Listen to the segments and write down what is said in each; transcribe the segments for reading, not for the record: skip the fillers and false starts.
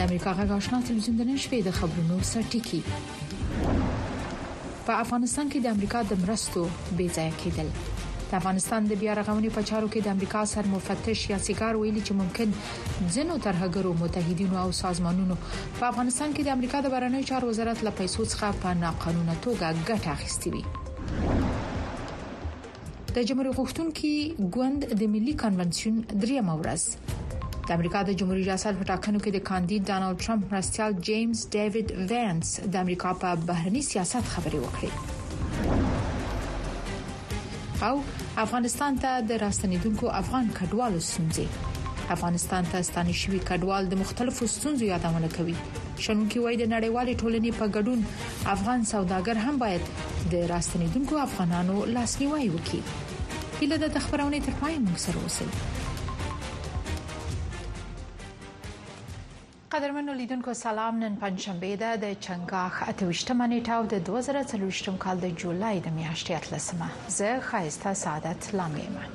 امریکا غږ آشنا تلویزیون د نن شپې د خبرونو سرټکی. په افغانستان کې د امریکا د مرستو بې ځای کېدل. د افغانستان د بیا رغونې په چارو کې د امریکا سر مفتش یاسیګار ویلي چې ممکن ځینو ترهګرو متحدینو او سازمانونو په افغانستان کې د امریکا د بهرنیو چارو وزارت له پیسو څخه په ناقانونه توګه ګټه اخیستې وي. د جمهوریت غوښتونکي ګوند د ملي کنونشن دریمه ورځ د امریکا د جمهوریت ریاست په ټاکنو کې د کاندید ډانلډ ټرمپ مرستیال جیمز ډیوډ وینس د امریکا په بهرنی سیاست خبرې وکړې. او افغانستان ته د راستنیدونکو افغان کډوالو ستونزې. افغانستان ته ستانه شوي کډوال د مختلفو ستونزو یادونه کوي. شنونکي وایي د نړیوالې ټولنې په ګډون افغان سوداګر هم باید د راستنیدونکو افغانانو لاسنیوي وکړي. هیله د خبرونه تر پای موږ سره اوسئ. قدرمنو لیدونکو سلام. نن پنځشنبه ده د چنګاښ 28مه نیټه او د 2024 کال د جولای د میاشتې 13مه. زه خایسته سعادت لامیمه.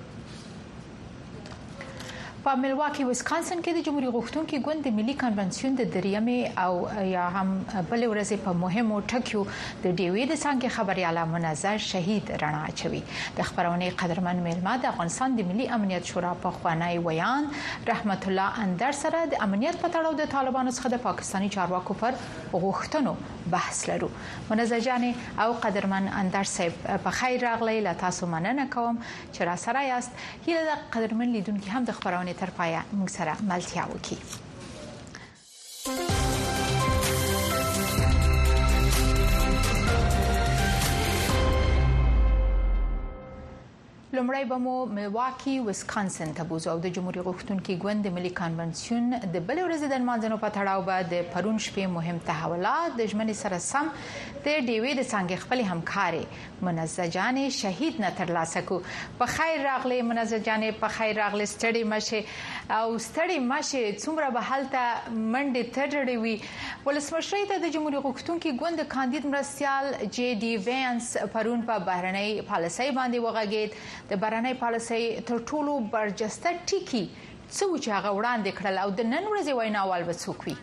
په ملواکی ویسکانسن کې د جمهوریت غوښتونکي ګوند د ملي کنونشن د دریمه او یا هم بل ورځ په مهمو ټکیو د ډیوډ څنګه خبرياله منظر شهید رڼا اچوي. د خبرونه قدرمن میلمه د افغانستان د ملي امنیت شورا په خوانی ویان رحمت الله اندر سره د امنیت په تړاو د طالبانو څخه د پاکستاني چارواکو پر غوښتنو بحث لرو. منظر جان او قدرمن اندر صاحب په خیر راغلی. لا تاسو مننه کوم چې را سره یاست. هیله د قدرمن لیدونکو هم د خبرونه تر پایه موږ سره ملتیا وکړي. لومړی به مو ملواکی ویسکانسن ته بوزو. د جمهوریت غوښتونکي ګوند د ملي کنونشن د بل ورځې د مانځنو په تړاو به د پرون شپې مهم تحولات د ژمنې سره سم د ډیوډ څنګه خپل همکاري منزه جان شهید نه ترلاسه کو. په خیر راغلی منزه جان. په خیر راغلی. ستړي مشه او ستړي مشه څومره به حالته منډه تړړې وي. ولسمشر ته د جمهوریت غوښتونکي ګوند کاندید مرستيال جی ډي وینس پرون په بهرنۍ پالیسۍ باندې وغږید. د بهرنۍ پالیسۍ تر ټولو برجسته ټکی څه و چې هغه وړاندې کړل او د نن ورځې ویناوال به څوک وي؟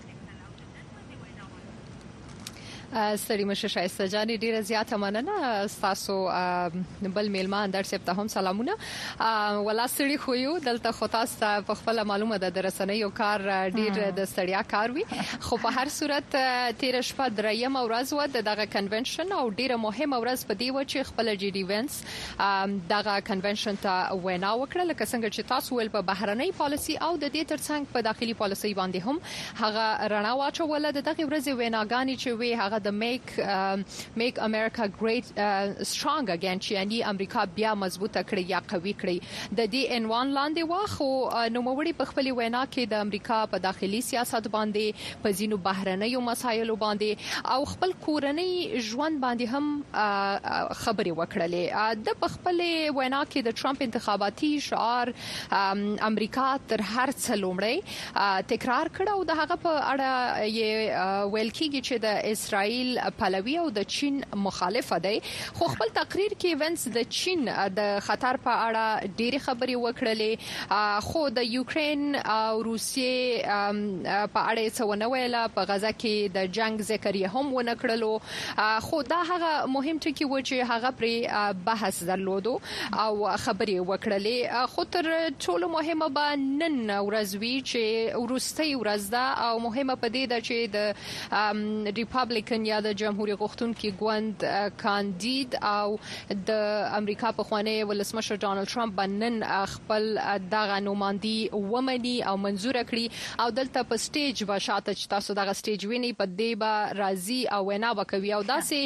ستړي مشه شایسته جان. ډیره زیاته مننه تاسو بل میلمه اندر صاحب ته هم سلامونه. ولا ستړي خو یو دلته خو تاسو په خپل معلومه ده د رسنیو کار ډیر د ستړیا کار وي. خو په هر صورت 13 شپه دریم ورځ و دغه کنونشن او ډیره مهمه ورځ په دی و چې خپل جی ډي وینس دغه کنونشن ته وینا وکړه. لکه څنګه چې تاسو ول په بهرنۍ پالیسي او د دې ترڅنګ په داخلي پالیسي باندې هم هغه رڼا واچوله. دغه ورځې ویناګانی چې وی هغه د میک امریکا ګریټ سترونګ اگین چې یعنی امریکا بیا مضبوطه کړي یا قوي کړي د دې عنوان لاندې واخو نوموړي په خپل وینا کې د امریکا په داخلي سیاست باندې په ځینو بهرنیو مسایلو باندې او خپل کورنۍ ژوند باندې هم خبرې وکړلې. د خپل وینا کې د ټرمپ انتخاباتي شعار امریکا تر هر څه لومړی تکرار کړ او د هغه په اړه یې ویل کېږي چې د اسرائیل پلوي او د چین مخالف دی. خو خپل تقریر کې وینس د چین د خطر په اړه ډېری خبرې وکړلې. خو د یوکرين او روسیې په اړه څه ونه ویل. په غزا کې د جنگ ذکر یې هم ونه کړلو. خو دا هغه مهم ټکی و چې هغه پر بحث درلودو او خبرې وکړلې. خو تر ټولو مهمه به نن ورځ وی چې وروستۍ ورځ ده او مهمه پدې ده چې د ریپابلیکن یا د جمهوریت غوښتونکي ګوند کاندید او د امریکا په خوانی ولسمشر ډانلډ ټرمپ بنن خپل دغه نوماندي ومني او منزور کړي او دلته په سټیج بشاته چې تاسو دغه سټیج ویني په دی به راضي او وینا وکوي او داسې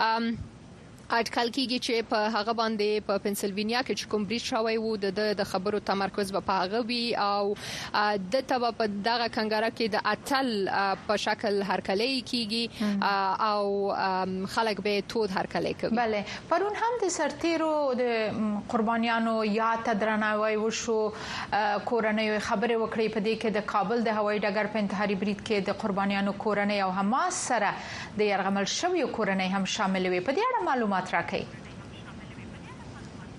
اټکل کیږي چې په هغه باندې په پنسلوانیا کې چې کوم بریټ شوی وو د خبرو تمرکز به په هغه وی او د تبه په دغه کنګره کې د اتل په شکل هرکلی کیږي او خلک به تود هرکلی کوي. بله پرون هم د سرتیرو د قربانیانو یا تدرناوي وشو. کورنۍ خبره وکړي په دې کې د کابل د هوایي ډګر په انتحاري بریټ کې د قربانیانو کورنۍ او حماس سره د يرغمل شویو کورنۍ هم شامل وي. په دې اړه معلومات راکړئ.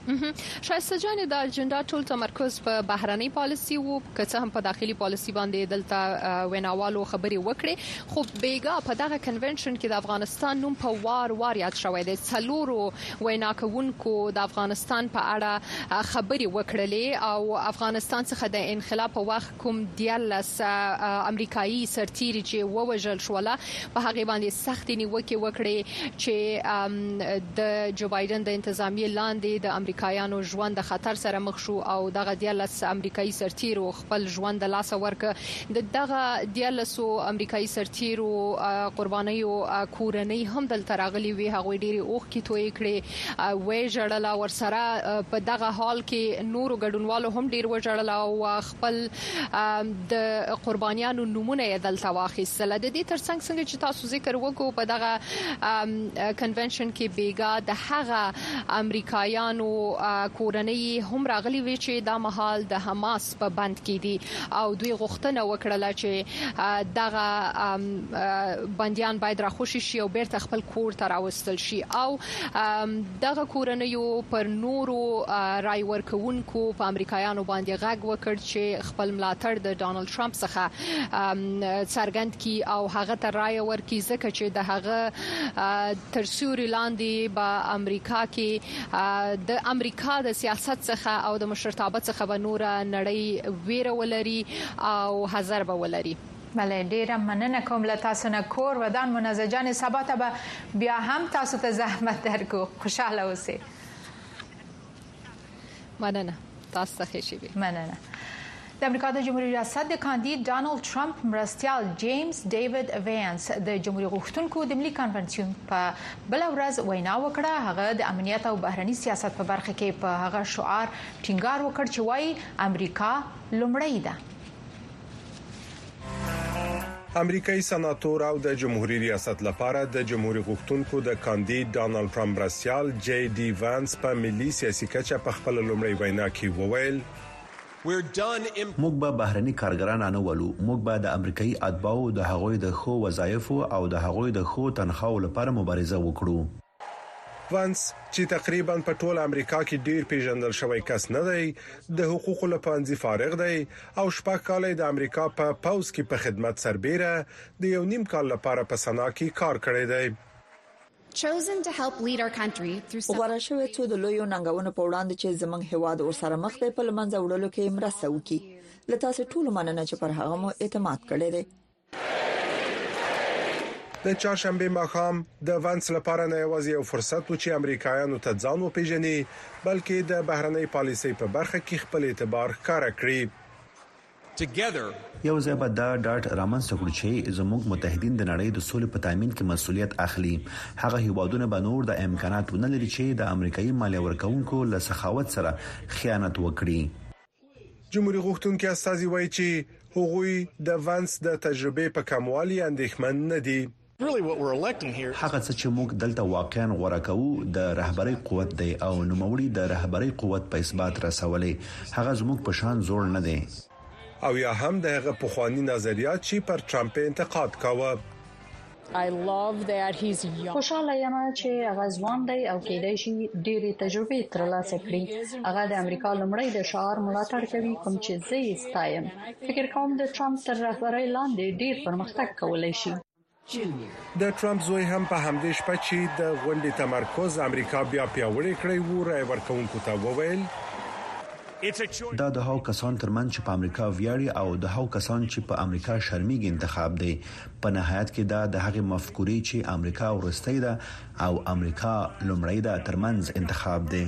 شایسته جان د اجنډا ټول تمرکز په بهرنۍ پالیسي او که هم په داخلي پالیسي باندې دلته ویناوالو خبري وکړي خو بیګا په دغه کنونشن کې د افغانستان نوم په وار یاد شوی دی څلورو ویناکونکو د افغانستان په اړه خبري وکړلې او افغانستان څخه د انقلاب په وخت کوم دیالس امریکایي سرتیري چې ووژل شوله په هغه باندې سخت نیوکه وکړي چې د جو بایدن د انتظامی لاندې د امریکایانو ژوند د خطر سره مخ شو او دغه دیالس امریکایي سرتیرو خپل ژوند د لاس ورک د دغه دیالسو امریکایي سرتیرو قربانیو کورنۍ هم دلته راغلي وي هغه ډيري اوخ کی توي کړي وې جړلا ورسره په دغه حال کې نورو ګډونوالو هم ډیر وجړل او خپل د قربانیانو نمونه دلته واخیستل د دې ترڅنګ څنګه چې تاسو ذکر وکړو په دغه کنونشن کې بیګا د هغه امریکایانو کورنۍ هم راغلي وی چې د مهال د حماس په بند کې دي او دوی غوښتنه وکړه چې دغه بنديان باید راخوشي شي او بیرته خپل کور ته راوستل شي او دغه کورنۍ پر نورو رای ورکوونکو په امریکایانو باندې غږ وکړ چې خپل ملاتړ د ډانلډ ټرمپ څخه څرګند کی او هغه ته رای ورکړي ځکه چې د هغه تر سیوري لاندې په امریکا کې د امریکا د سیاست څخه او د مشرتابه څخه به نور نړۍ ویره ولري او حذر به ولري. بله ډیره مننه کوم له تاسو نه کور ودان منزجان سبا ته به بیا هم تاسو ته زحمت درکو خوشاله اوسئ. مننه تاسو ته ښه شي. مننه. د امریکا د جمهوریت ریاست د کاندید ډانلډ ټرمپ مرستیال جیمز ډیوډ وینس د جمهوریت غوښتونکو د ملي کنونشن په بل ورځ وینا وکړه. هغه د امنیت او بهرنی سیاست په برخه کې په هغه شعار ټینګار وکړ چې وايي امریکا لومړی ده. امریکایي سناتور او د جمهوریت ریاست لپاره د جمهوریت غوښتونکو د کاندید ډانلډ ټرمپ مرستیال جی ډی وانس په ملي سیاسي کچه په خپل لومړی وینا کې وویل موږ به بهرني کارګران نه ولو، موږ به د امریکایي اتباعو د هغوی د خو وظایفو او د هغوی د خو تنخواو لپاره مبارزه وکړو. وانس چې تقریبا په ټول امریکا کې ډیر پیژندل شوی کس نه دی، د حقوقو لپاره فارغ دی او شپږ کال د امریکا په پاوز کې په خدمت سربېره د یو نیم کال لپاره په سنا کې کار کړی دی. غوړه شوې څو د لویو ننګونو په وړاندې چې زمنګ هواد ورسره مخ دی په لمنځه وړلو کې مرسته وکړي. لته تاسو ټول مننه چې پر هغه مو اعتماد کړی دی. د چهارشنبه ماښام د وانس لپاره نه یوازې یو فرصت و چې امریکایانو ته ځان وپیژني بلکې د بهرنۍ پالیسۍ په برخه کې خپل اعتبار ښکاره کړي. یو ځای به دا ډاټ رامنځته کړو چې زموږ متحدین د نړۍ د سولې په تامین کې مسؤلیت اخلي. هغه هیوادونه به نور د امکاناتو نه لري چې د امریکایي مالیه ورکوونکو له سخاوت سره خیانت وکړي. جمهوریت غوښتونکو استازي وایي چې هغوی د وانس د تجربې په کموالي اندېښمن نه دي. هغه څه چې موږ دلته واقعا غوړه کوو د رهبري قوت دی او نوموړي د رهبري قوت په اثبات رسولې. هغه زموږ په شان زوړ نه دی او یا هم دغه پخوانی نظریات چې پر ټرمپ انتقاد کاوه. خوشاله یم چې هغه ځوان دی او کېدای شي ډېری تجربې ترلاسه کړي. هغه د امریکا لومړی د شعار ملاتړ کوي کوم چې زه یې ستایم. فکر کوم د ټرمپ تر رهبرۍ لاندې ډېر پرمختګ کولای شي. د ټرمپ زوی هم په همدې شپه چې د غونډې تمرکز امریکا بیا پیاوړی کړی و رای ورکوونکو ته وویل دا د هاو کسان ترمن چې په امریکا ویاړي او د هاو کسان چې په امریکا شرمېږي انتخاب دی. په نهایت کې دا د هغې مفکورې چې امریکا ورستۍ ده او امریکا لومړی ده ترمنځ انتخاب دی.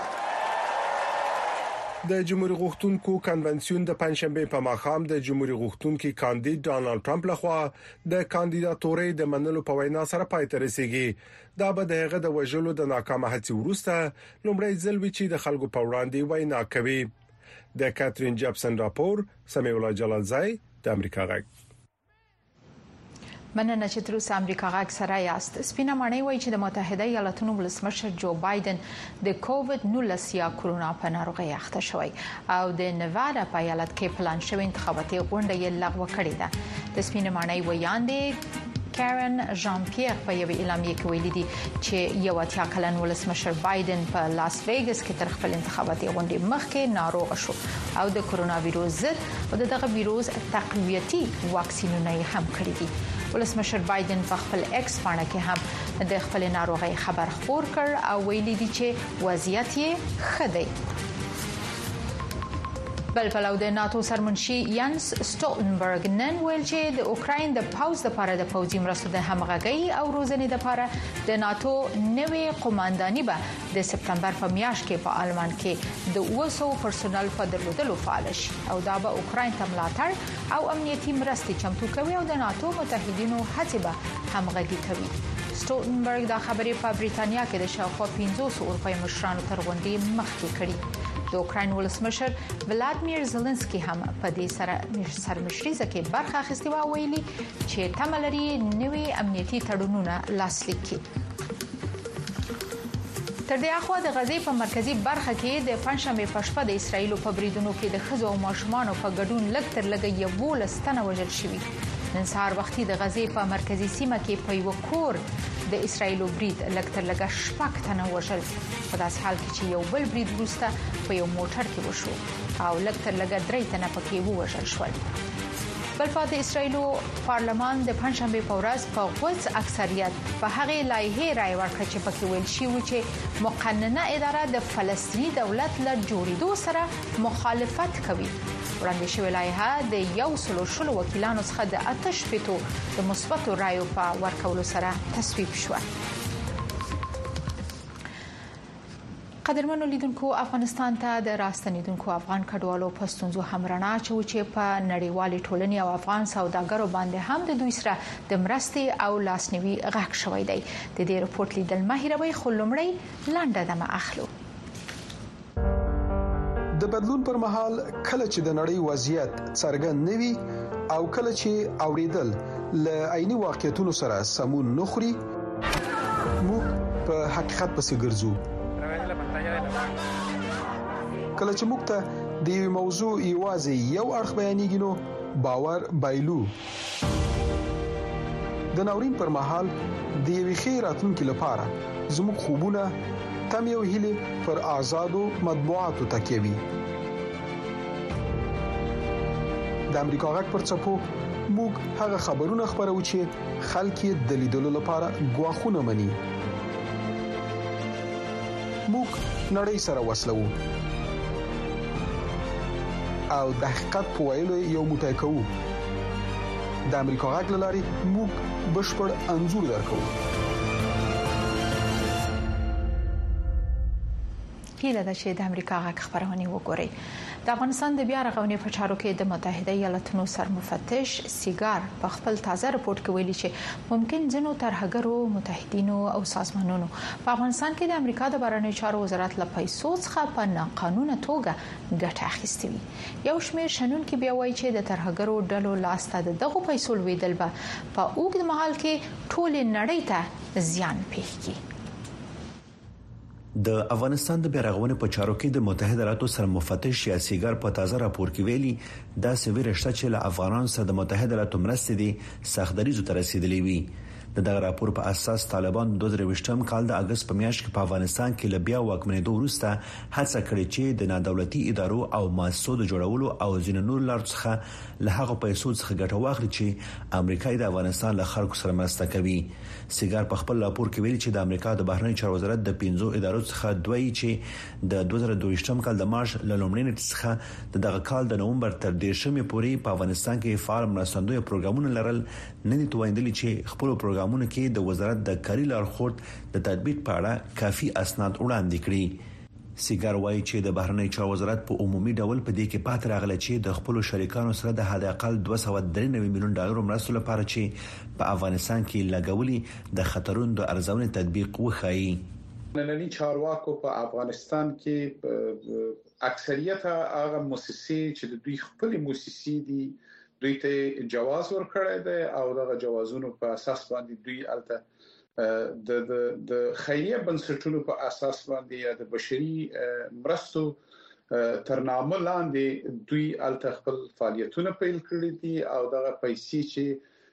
د جمهوریت غوښتونکو کنونشن د پنځشنبه په ماښام د جمهوریت غوښتونکو کاندید ډانلډ ټرمپ لخوا د کاندیداتورۍ د منلو په وینا سره پای ته رسیدي. دا به دغه د وژلو د ناکامه هڅې وروسته لومړی ځل وي چې د خلکو په وړاندې وینا کوي. د کاترین جپسن راپور سمیع الله جلالزای د امریکا غږ. مننه چې تر اوسه امریکا غږ سره یاست. سپینه ماڼۍ وایي چې د متحده ایالاتونو ولسمشر جو بایدن د کووډ-19 یا کورونا په ناروغۍ اخته شوی او د نیوادا په ایالت کې پلان شوی انتخاباتي غونډه یې لغوه کړې ده. د سپینه ماڼۍ ویاندې کارن ژان پیر په یو اعلامیه کې ویلي دي چې یو اتیا کلن ولسمشر بایدن په لاس ویګس کې تر خپل انتخاباتي غونډې مخکې ناروغ شو او د کرونا وایروس ضد او دغه وایروس تقویتي واکسینونه هم کړی دي ولسمشر بایدن په خپل ایکس باندې کې هم د خپل ناروغي خبر خبر کړ او ویلي دي چې وضعیت یې ښه دی بل پلو د ناتو سرمنشي یانس سټولټنبرګ نن ویل چې د اوکراین د پاوز لپاره د پوځي مرستو د همغږي او روزنې لپاره د ناتو نوې قومانداني به د سپتمبر په میاشت کې په آلمان کې د 200 پرسونل په درلودلو فعال شي او دا به اوکراین ته ملاتړ او امنیتي مرستې چمتو کوي او د ناتو متحدینو هڅې به همغږي کوي سټولټنبرګ دا خبرې په بریټانیا کې د شاوخوا 500 اروپایي مشرانو تر غونډې مخکې کړې د اوکراین ولسمشر ولادمیر زيلنسکي هم په دې سره سرمشريزه کې برخه اخیستې و ویلي چې تملري نوي امنیتي تړونونه لاسلیک کړي تر دې اخوا د غزې په مرکزی برخه کې د پنځشنبه په شپه د اسرایل په بریدونو کې د خزو او ماشومان په ګډون لږ تر لږه 11 تنه وژل شوي نن سهار وختي د غزې په مرکزی سیمه کې په یو کور د اسرایل برید لږ تر لږه شپږ تنه وژل په داسې حال کې چې یو بل برید وروسته په یو موټر کې وشو او لږ تر لږه 3 تنه پکې وژل شول بل خو د اسرایل پارلمان د پنځشنبه په ورځ په غوڅ اکثریت په هغه لایحه رائے ورکړه چې پکې ویل شي چې مقننه اداره د فلسطیني دولت له جوړېدو سره مخالفت کوي وړاندې شوې لایحه د یو سلو وکیلانو څخه د آتش پټو د مثبتو رایو په ورکولو سره تصویب شو قدرمنو لیدونکو افغانستان ته د راستنیدونکو افغان کډوالو پښتونزو همرڼا چې په نړیوالي ټولنې او افغان سوداګرو باندې هم د دوی سره د مرستې او لاسنیوي غږ شوی دی د دې رپورت لیدل ماهیروي خلمړی لنډه دمه اخلو د بدلون پر مهال کله چې د نړۍ وضعیت څرګند نوي او کله چې اوریدل ل عیني واقعیتونو سره سمون نخري موږ په حقیقت پسې ګرځو کله چې موږ ته د یو موضوع ایوازي یو اړخ بیانېږي نو باور بایلو د ناورین پر مهال د یوې خیراتونکو لپاره زموږ خوبونه تم یو هیله پر آزادو مطبوعاتو تکیوي د امریکا غږ پر څپو موږ هغه خبرونه خبرو چې خلک د لیدلو لپاره غواخونه مني موږ نړۍ سره وسلو او د حقیقت په ویلو یو موټی کوو د امریکا غږ لاري موږ بشپړ انزور درکو هیله ده چې د امریکا غږ خبرونه وګورئ د افغانستان د بیا رغونې په چارو کې د متحده ایالاتونو سرمفتش سیګار په خپل تازه رپورت کې ویلي چې ممکن ځینو ترهګرو متحدینو او سازمانونو په افغانستان کې د امریکا د بهرنیو چارو وزارت له پیسو څخه په ناقانونه توګه ګټه اخیستې وي یو شمېر شنونکو بیا وایي چې د ترهګرو ډلو لاسته دغه پیسو لویدل به په اوږد مهال کې ټول نړۍ ته زیان پیښ د افغانستان د بیرغونې په چارو کې د متحده ایالاتو سرمفتش سیګار په تازه راپور کې ویلي دا سویرشته چې له افغانانو سره د متحده ایالاتو مرستې دي سختدریزو ته رسیدلې وي دغه راپور په اساس طالبان 2023م کال د اگست په میاشت کې په افغانستان کې لبیا واکمنېدو وروسته هڅه کړې چې د نادولتي ادارو او مؤسسو د جوړولو او ځینو نور لارو څخه له هغه پیسو څخه ګټه واخلي چې امریکا د افغانستان له خلکو سره مرسته کوي سیګار په خپل راپور کې ویلي چې د امریکا د بهرنیو چارو وزارت د 15 ادارو څخه دوی چې د 2022م کال د مارچ له لومړۍ نیټې څخه دغه کال د نومبر تر 10مې پورې په افغانستان کې فعال مرستندوی پروګرامونه لرل نه دي توایندلي چې خپل پروګرامونه کې د وزارت د کاري لارښود د تطبیق په اړه کافي اسناد وړاندې کړي سیګار وایي چې د بهرنیو چارو وزارت په عمومي ډول په دې کې پات راغله چې د خپل شریکانو سره د حد اقل 293 میلیون ډالر مرستو لپاره چې په افغانستان کې لګولي د خطرونو د ارزونې تطبیق وخایي نننی چارواکو په افغانستان کې اکثریت هغه مؤسسې چې د دوی خپل مؤسسې دي دوی ته جواز ورکړی دی او دغه جوازونو په اساس باندې دوی الته د خیریه بنسټونو په اساس باندې یا د بشري مرستو تر نامه لاندې دوی الته خپل فعالیتونه پیل کړی دي او دغه پیسې چې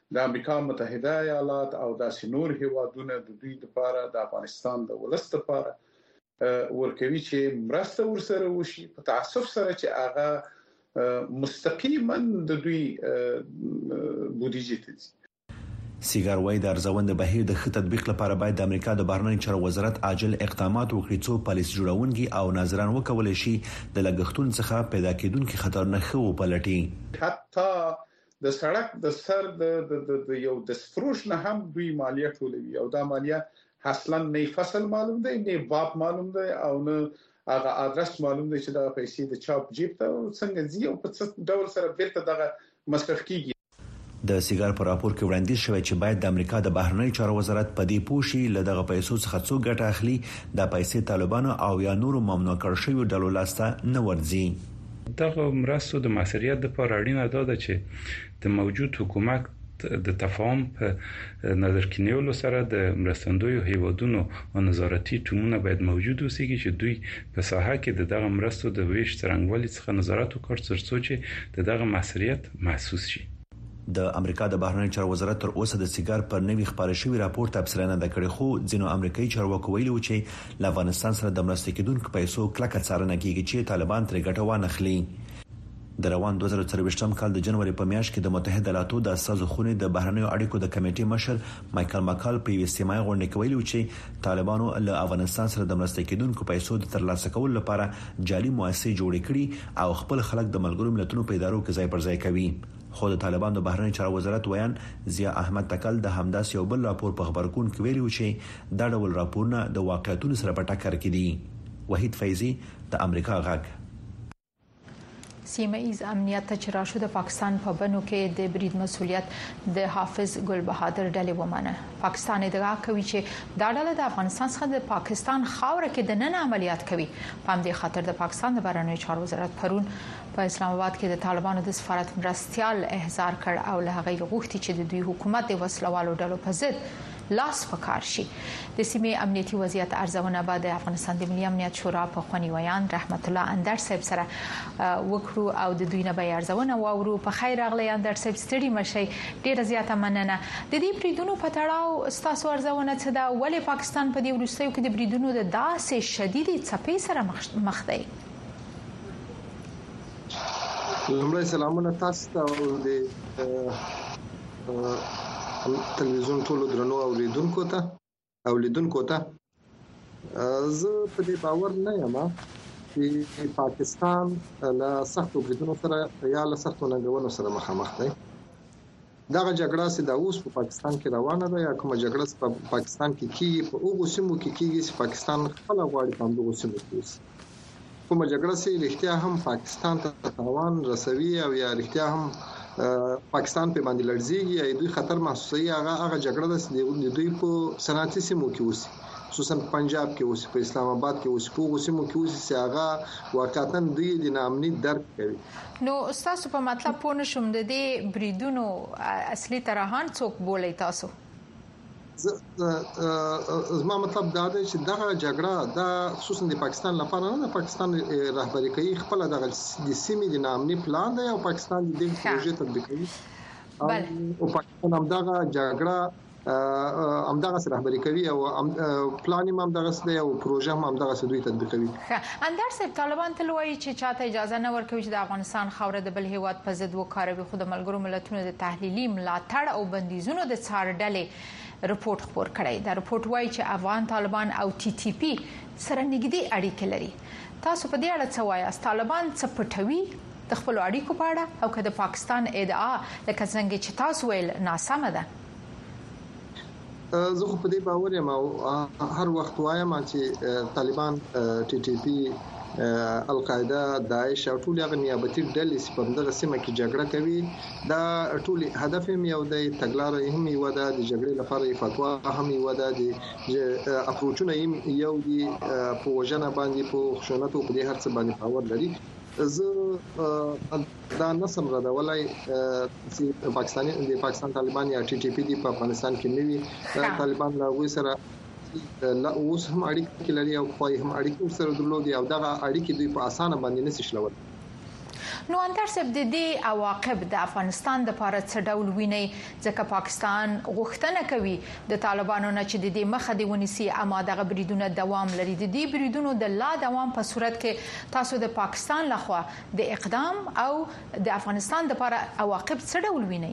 د امریکا متحده ایالات او د سنور هیوادونو د دوی لپاره د افغانستان د ولست لپاره ورکوي چې مرسته ورسره وشي په تعصب سره چې هغه مستقیما د دوی بودیجه ته سیګار وای د ارزوند بهیر د ښه تطبیق لپاره باید د امریکا د بهرنی چارو وزارت عاجل اقدامات وکړي څو پالیسي جوړونکي او ناظران وکول شي د لګښتونو څخه پیدا کېدونکو خطر نه خو پلټي. حتی د سړک د سر د یو د سفروش نه هم دوی مالیه ټولوي او دا مالیه اصلا نه فصل معلوم دی نه باب معلوم دی او نه هغه ادرس معلوم دی چې دا پیسې د چاپ جیب ته څنګه ځي او په څه ډول سره بیرته دغه مصرف کیږي. د سیګار په راپور کې وړاندیز شوی چې باید د امریکا د بهرنی چارو وزارت په دې پوښي لدغه پیسو څخه څو ګټه اخلي د پیسې طالبانو او یا نورو ممنوع کړ شوی ډلو لاسته نه ورځي. دغه مرستو د مسؤلیت لپاره اړینه ده چې د موجود حکومت د تفاهم په نظر کې نیولو سره د مرستندوی هیوادونو او نظارتي ټیمونه باید موجود اوسېږي چې دوی په ساحه کې دغه مرستو د ویش څرنګوالي څخه نظارت وکړي ترڅو چې دغه مسؤلیت محسوس شي. د امریکا د بهرنی چارو وزارت تر اوسه د سیګار پر نوي خبري شوی راپور تبصره نه کړې خو ځینو امریکایي چارواکو ویلي و چې له افغانستان سره د مرستې کېدونکو پیسو کلکه څارنه کیږي چې طالبان ترې ګټه وانخلي. د روان 2023م کال د جنوري په میاشت کې د متحده ایالاتو د اساسو خونې د بهرنیو اړیکو د کمیټې مشر مایکل ماکال په یو سیمای غونډه کې ویلي و چې طالبانو له افغانستان سره د مرستې کېدونکو پیسو د ترلاسه کولو لپاره جعلي مؤسسې جوړې کړي او خپل خلک د ملګرو ملتونو په ادارو کې ځای پر ځای کوي. خو د طالبانو د بهرنی چارو وزارت ویان ضیا احمد تکل د همداس یو بل راپور په خبرګون کې ویلي و چې دا ډول راپورونه د واقعیتونو سره په ټکر کې دي. وحید فیضی د امریکا غږ. سیمه ایز امنیت ته راشد پاکستان په بنو کې د برید مسولیت د حافظ ګل بهادر ډلې ومنه. پاکستان ادعا کوي چې دا ډله د افغانستان څخه د پاکستان خاوره کې د نن عملیات کوي. په همدې خاطر د پاکستان د بهرنیو چارو وزارت پرون په اسلام آباد کې د طالبانو د سفارت مرستيال احضار کړ او له هغه غوښتي چې د دوی حکومت د وسلوالو ډلو په ضد لاس پکار شي. د سیمې امنیتي وضعیت ارزونه بعد د افغانستان د ملي امنیت شورا په خواني ویان رحمت الله اندر صاحب سره وکړو او د دوی نه به ارزونه واورو. په خیر اغلی اندر صاحب ستړي مشي ډیره زیاته مننه. د دې بریدونو په تړاو ستاسو ارزونه څه ده؟ ولې پاکستان په دې وروستیو کې د بریدونو د داسې شدیدي څپې سره مخ دی؟ لمړی سلامونه تاسو ته او د تلویزیون ټولو درنو اوریدونکو ته زه په دې باور نه یم چې پاکستان له سختو بریدونو سره یا له سختو ننګونو سره مخامخ دی. دغه جګړه چې د اوس په پاکستان کې روانه ده یا کومه جګړه په پاکستان کې کیږي په اوغو سیمو کې کیږي چې پاکستان خپل غواړي په دغه سیمو کې کومه جګړه چې رښتیا هم پاکستان ته تاوان رسوي او یا رښتیا هم پاکستان په باندې لړزيږي یا دوی خطر محسوسوي هغه جګړه د دوی په صنعتي سیمو کې اوسي خصوصا پنجاب کې اوسي په اسلام آباد کې اوسي په اوغو سیمو کې اوسي چې هغه واقعا دوی د ناامنۍ درک کوي. نو تاسو په مطلب پوه نشم د دې بریدونو اصلي طرحان څوک بولي تاسو؟ زما مطلب دا دی چې دغه جګړه دا خصوصا د پاکستان لپاره نه د پاکستان رهبری کوي خپل دغه د سیمې د ناامنۍ پلان دی او پاکستان د دې پروژې تطبیق کوي او پاکستان هم دغه جګړه همدغه سره رهبری کوي او پلان هم همدغه سره او پروژه هم همدغه دوی تطبیق کوي. اندر صاحب طالبان تل وایي چې چاته اجازه نه ورکوي چې د افغانستان خاوره د بل هیواد په ضد وکاروي خو د ملګرو ملتونو د تحلیلي ملاتړ او بندیزونو د څار ډلې رپورت خبر کړی. دا رپورت وایي چې افغان طالبان او ټي ټي پی سره نږدې اړیکې لري. تاسو په دې اړه څه وایاست؟ طالبان څه پټوي د خپل اړیکو په اړه او که د پاکستان ادعا لکه څنګه چې تاسو ویل ناسمه ده؟ زه خو په دې باور یم او هر وخت وایم چې طالبان ټي ټي پی القاعده داعش او ټول هغه نیابتي ډلې چې په دغه سیمه کې جګړه کوي دا ټول هدف یې یو دی تګلارې هم یو ده د جګړې لپاره فتوا هم یو ده د اپروچونه یو دی په وژنه باندې په خشونت او په دې هر څه باندې باور لري. زه دا نسم راډولای چې پاکستان طالبان یا ټي ټي پی دی په افغانستان کې نوي طالبان لا وې سره لا اوس هم اړیکې لري او خو هم اړیکې سره درلودي او دغه اړیکې دوی په اسانه باندې نشي شلول. نو اندر سب د دې عواقب د افغانستان د لپاره څه ډول ویني ځکه پاکستان غوښتنه کوي د طالبانو نه چې د دې مخه دی ونیسي اما دغه بریدونه دوام لري د دې بریدونو د لا دوام په صورت کې تاسو د پاکستان لخوا د اقدام او د افغانستان د لپاره عواقب څه ډول ویني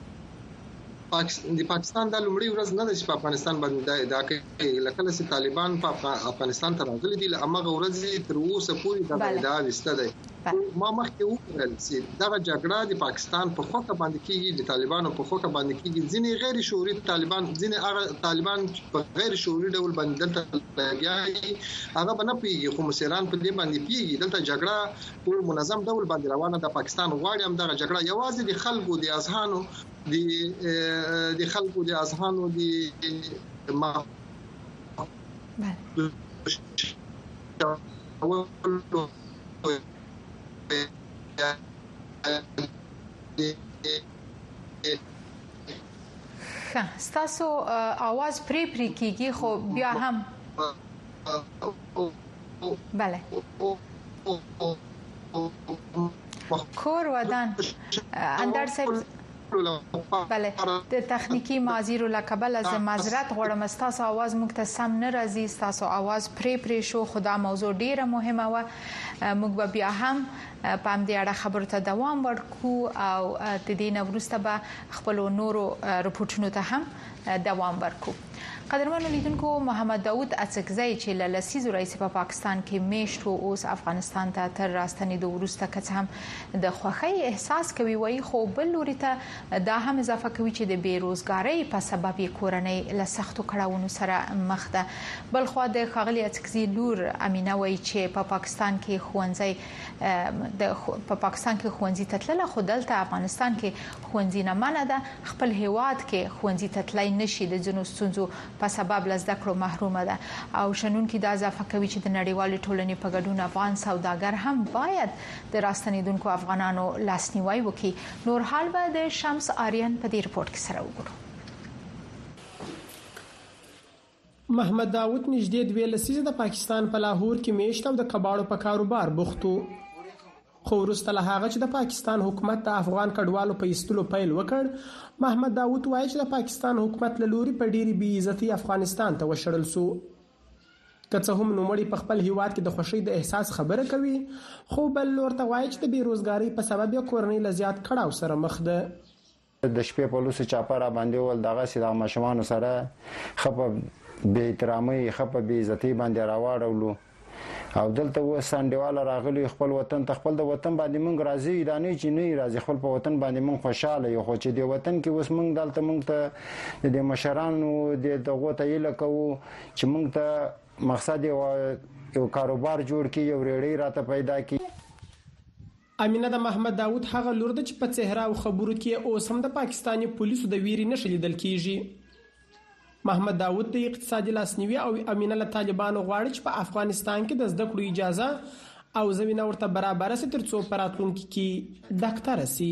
د پاکستان د لومړي ورځ نه د افغانستان باندې دا کې لکه چې طالبان په افغانستان ته راغلي دي لامغه ورځ تر اوسه پورې دا وسته ده ما مخکې وکړل چې دا جګړه د پاکستان په خوکه باندې کیږي د طالبانو په خوکه باندې کیږي ځینې غیر شعوري طالبان ځینې هغه طالبان په غیر شعوري ډول باندې دلته لګیاي هغه باندې پیږي خو مسیران په دې باندې پیږي دلته جګړه په منظم ډول باندې روانه ده پاکستان غواړي هم دا جګړه یوازې د خلکو د اذهانو د خلکو د اذهانو د ما ستاسو आवाज پری کیږي خو بیا هم بله کور ودان اندر صاحب بله د تخنیکی معذور لکبل از معذرت غواړم تاسو आवाज موږ ته سم نه راځي تاسو आवाज پری شو خدا موضوع ډیره مهمه و موږ بیا هم په دې اړه خبرو ته دوام ورکو او د دې نورسته به خپل نورو رپورټونو ته هم دوام ورکو قدرمنو لیدونکو محمد داوود اڅکزی چې له لسیزو رئیس په پاکستان کې میشت او اوس افغانستان ته تر راستنېدو وروسته کڅ هم د خوښۍ احساس کوي وای خو بل لوري ته دا هم اضافه کوي چې د بیروزګاری په سبب کورنۍ له سختو کړهونو سره مخ ده بل خو د خاغلی اڅکزی لور امینه وای چې په پاکستان کې خوانځي تتلله خو دلته افغانستان کې خوانځي نه منه ده خپل هیواد کې خوانځي تتلای نشي د جنو ستونزو په سبب لزده کړو محرومه ده او شنن کې دا اضافه کوي چې د نړیوال ټولنې په ګډون افغان سوداګر هم باید د راستنیدونکو افغانانو لاسنیوي وکړي نور حال به د شمس آریان په دې رپورت کې سره وګورو محمد داوود نږدې 2 لسیزه د پاکستان په لاهور کې میشت او د کباړو په کاروبار بوختو خو وروسته له هغه چې د پاکستان حکومت د افغان کډوالو په ایستلو پیل وکړ محمد داوود وایي چې د پاکستان حکومت له لوري په ډېری بې عزتي افغانستان ته وشړل سو که هم نومړي په خپل هیواد کې د خوشي د احساس خبره کوي خو بل لور ته وایي چې د بیروزګاری په سبب یې کورنۍ لزیات کړهو سره مخ ده د شپې په لوسه چاپره باندې ول دغه سیده ماشومان سره خپ بے احترامي خپ بې عزتي باندې راوړلو او دلته وسانډیواله راغلی خپل وطن ته خپل د وطن باندې مونږ راځي دا نه چې نه راځي خپل په وطن باندې مونږ خوشاله یو خو چې د وطن کې اوس مونږ دلته مونږ ته د مشرانو د دغه ته یې لکو چې مونږ ته مقصد یو کاروبار جوړ کړي یو ریړی راته پیدا کړي امینه د محمد داوود هغه لور د چې په صحرا او خبرو کې اوس هم د پاکستاني پولیسو د ویري نشي لیدل کیږي محمد داوود د اقتصادي لاسنیوي او امینه له طالبانو غواړي چې په افغانستان کې د زده کړو اجازه او زمينه ورته برابر سي ترڅو پراتونکو کې ډاکټر سي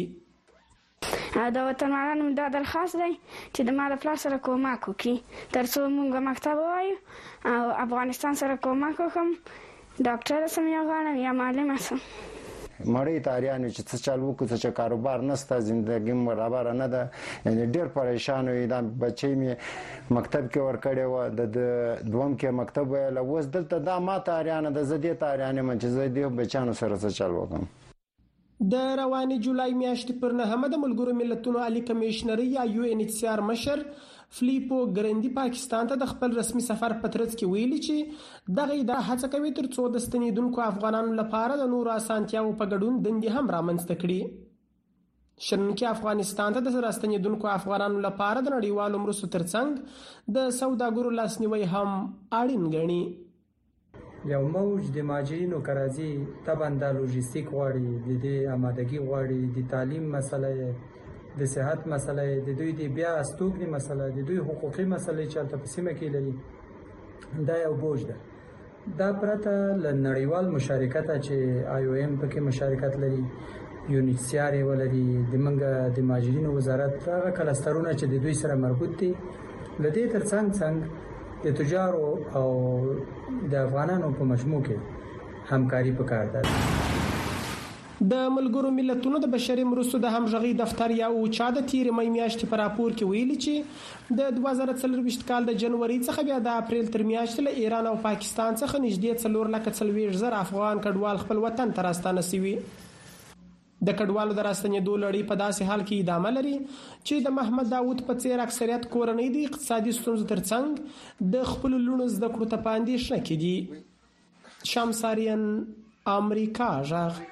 دا وطنوالانو دا درخواست دی چې د مال پلا سره کومک وکړي ترڅو موږ مکتب وایو او افغانستان سره کومک وکم ډاکټر سم یا غواړم یا معلم سم مړی تاریان چې څه چالو کو څه کاروبار نسته ژوندۍ برابر نه ده یعنی ډیر پریشان وي دا بچی می مکتب کې ور کړی و د دوم کې مکتب ویل اوس دلته دا ما تاریان د زدي تاریان چې زدي بچانو سره څه چالو کوم د رواني جولای میاشتې پر 9 د ملګرو ملتونو عالی کمشنر یا یو ان ایچ سی آر مشر فلیپو ګرندي پاکستان ته د خپل رسمي سفر پترڅ کې ویلي چې دغه اداره هڅه کوي ترڅو د ستنیدونکو افغانانو لپاره د نورو اسانتیاو په ګډون دندې هم رامنځته کړي شرنکي افغانستان ته د راستنیدونکو افغانانو لپاره د نړیوالو مرستو ترڅنګ د سوداګرو لاسنیوي هم اړین ګڼي یو موج د ماجرینو کرازي طبعا د لوجستیک غواړي د دې آمادګي غواړي د تعلیم مسله د صحت مسله د دوی د بیا استوګنې مسله د دوی حقوقي مسله چې تل په سیمه کې لري دا یو بوج ده دا پرته ل نړیوال مشارکت چې آی او ام پکې مشارکت لري یونیسیار ولري د منګه د ماجرینو وزارت هغه کلسترونه چې د دوی سره مربوط دي لدې ترڅنګ د تجارو او د افغانانو په مجموع کې همکاري پکار ده د ملګرو ملتونو د بشري مرستو د همغږي دفتر یا اوچا د تیر مې میاشتې پر راپور کې ویلي چې د 2024 کال د جنوري څخه بیا د اپریل تر میاشتې له ایران او پاکستان څخه نږدې 4,40,000 افغان کډوال خپل وطن ته راستانه شوي. د کډوالو د راستنېدو لړۍ په داسې حال کې ادامه لري چې د محمد داوود په څیر اکثریت کورنۍ د اقتصادي ستونزو ترڅنګ د خپل لونو زده کړو ته پاندې شنه کړي. شمساریان امریکا ژغ.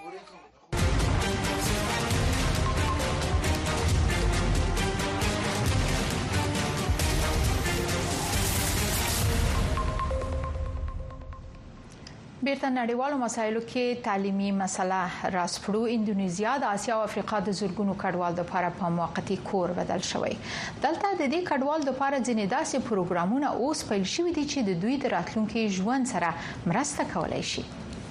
بیرته نړیوالو مسایلو کې تعلیمي مسله راسپړو. اندونیزیا د اسیا او افریقا د زورګونو کډوال د لپاره په موقتی کور بدل شوی. دلته د دې کډوال د لپاره ځینې داسې پروګرامونه اوس پیل شوي دي چې د دوی د راتلونکي ژوند سره مرسته کولای شي.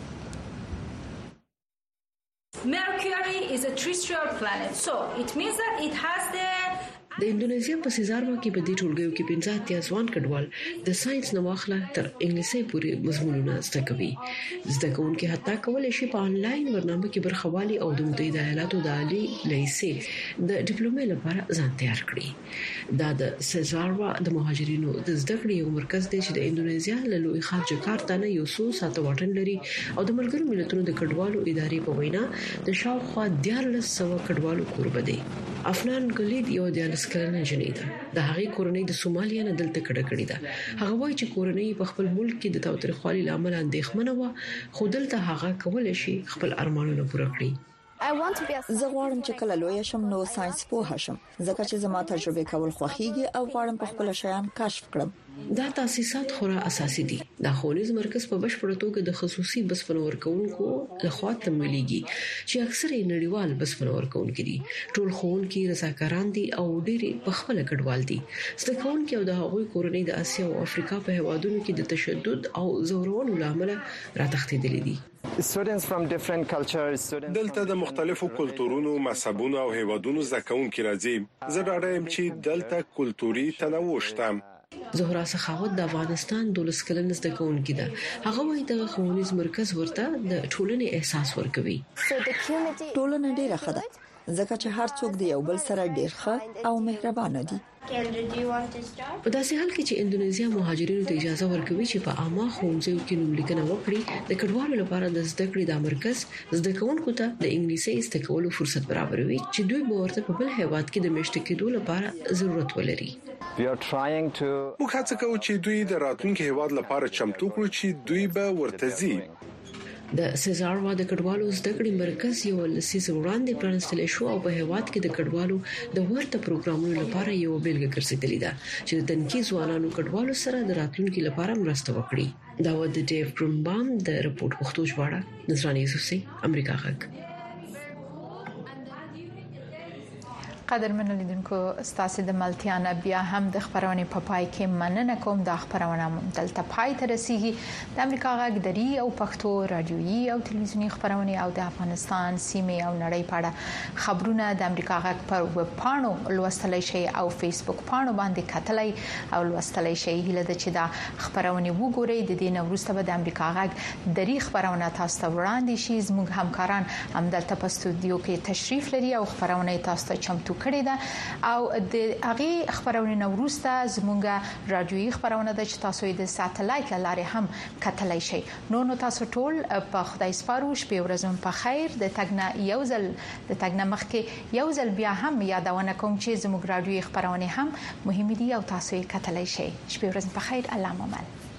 Mercury is a terrestrial planet, so it means that it has the د اندونیزیا په سیزاروا کې په دې ټولګیو کې 15 ځوان کډوال د ساينس نو واخله تر انګلیسي پورې مضمونونه زده کوي. زده کوونکي حتی کولای شي په انلاین برنامه کې برخه والی او د متحده ایالاتو د عالی لیسې د ډیپلومې لپاره ځان تیار کړي. دا د سیزاروا د مهاجرینو د زده کړې یو مرکز دی چې د اندونیزیا له لوی ښار جکارتا نه یو څو ساعته واټن لري او د ملګرو ملتونو د کډوالو ادارې په وینا د شاوخوا 1400 کډوالو کوربه دی. افنان ګلید یو د سکلنه جنې ده. د هغې کورنۍ د سومالیا نه دلته کډه کړې ده. هغه وایي چې کورنۍ په خپل ملک کې د تاوتریخوالي لامل اندېښمنه و خو دلته هغه کولای شي خپل ارمانونه پوره کړي. زه غواړم چې کله لوی شم نو ساينس پوه شم ځکه چې زما تجربه کول خوښيږي او غواړم په خپل شیان کشف کړم. دا تاسیسات خورا اساسي دي. د ښوونیز مرکز په بشپړ توګه د خصوصي بسپنه ورکوونکو لخوا تمویلېږي چې اکثره نړیوال بسپنه ورکوونکي دي. ټول ښوونکي رضاکاران دي او ډېری په خپل کډوال دي. زده کوونکي او د هغوی کورنۍ د اسیا او افریقا په هیوادونو کې د تشدد او زورونو لامل راتښتېدلي دي. دلته د مختلفو کلتورونو، مذهبونو او هیوادونو زده کوونکي راځي. زه ډاډه یم چې دلته کلتوري تنوع شته. زهرا سخاوت د افغانستان 12 کلن زده کوونکې ده. هغه وایي د ښوونیز مرکز ورته د ټولنې احساس ورکوي. ټولنه ډیره ښه ده ځکه چې هر څوک د یو بل سره ډیر ښه او مهربانه دي. په داسې حال کې چې اندونیزیا مهاجرینو ته اجازه ورکوي چې په عامه ښوونځیو کې نوملیکنه وکړي، د کډوالو لپاره د زده کړې د مرکز زده کوونکو ته د انګلیسي زده کولو فرصت برابروي چې دوی به ورته په بل هیواد کې د میشته کېدو لپاره ضرورت ولري. موږ هڅه کوو چې دوی د راتلونکي هیواد لپاره چمتو کړو چې دوی به ورته ځي. د سیزاروا د کډوالو زده کړې مرکز یو لسیزه وړاندې پرانستل شو او په هیواد کې د کډوالو د ورته پروګرامونو لپاره یو بیلګه ګرځېدلې ده چې د تنکي ځوانانو کډوالو سره د راتلونکي لپاره مرسته وکړي. دا و د ډیو برونبام د رپورت پښتو ژباړه. نصراني یوسفزي، امریکا غږ. قدر منلیدونکو ستاسو د ملتیا بیا هم د خبرونه په پای کې مننه کوم. د خبرونه دلته پای ته رسیږي. د امریکا غږ دری او پښتو رادیويي او تلویزیونی خبرونه او د افغانستان سیمه او نړۍ په اړه خبرونه د امریکا غږ پر ویب پاڼو لوستلای شئ او فیسبوک پاڼو باندې کتلای او لوستلای شئ. هیله ده چې دا خبرونه وګورئ. د دې نوروسته به د امریکا غږ دری خبرونه تاسو ته وړاندې شي. زموږ همکاران هم دلته په استودیو کې تشریف لري او خبرونه تاسو ته چمتو کړی ده او د هغه خبرونه نوروسته زموږه رادیويي خبرونه د تاسو د ساتلایت لارې هم کتلای شئ. نو تاسو ټول په خدای سپارو. شپه ورځم په خیر. د تګنا مخکې یو ځل بیا هم یادونه کوم چې زموږ رادیويي خبرونه هم مهمه دي او تاسو یې کتلای شئ. شپه ورځم په خیر. الله مو مل.